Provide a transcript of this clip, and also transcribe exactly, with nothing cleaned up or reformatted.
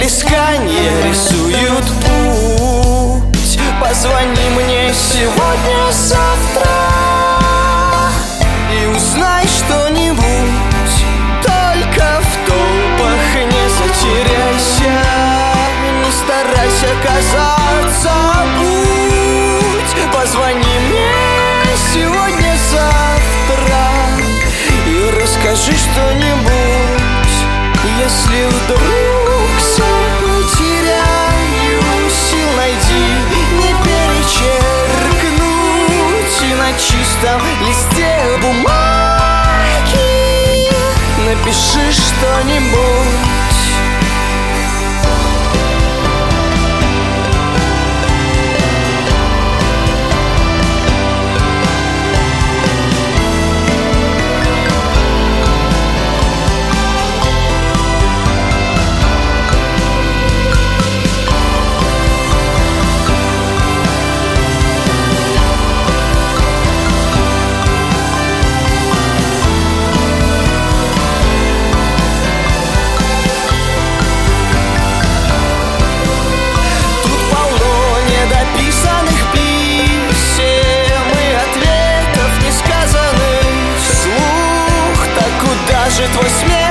плесканье рисуют путь. Позвони мне сегодня-завтра и узнай что-нибудь. Только в толпах не затеряйся, не старайся казаться, будь. Позвони мне сегодня-завтра и расскажи что-нибудь. Если вдруг все теряю, сил найди, не перечеркнуть на чистом листе бумаги. Напиши что-нибудь. Твой смех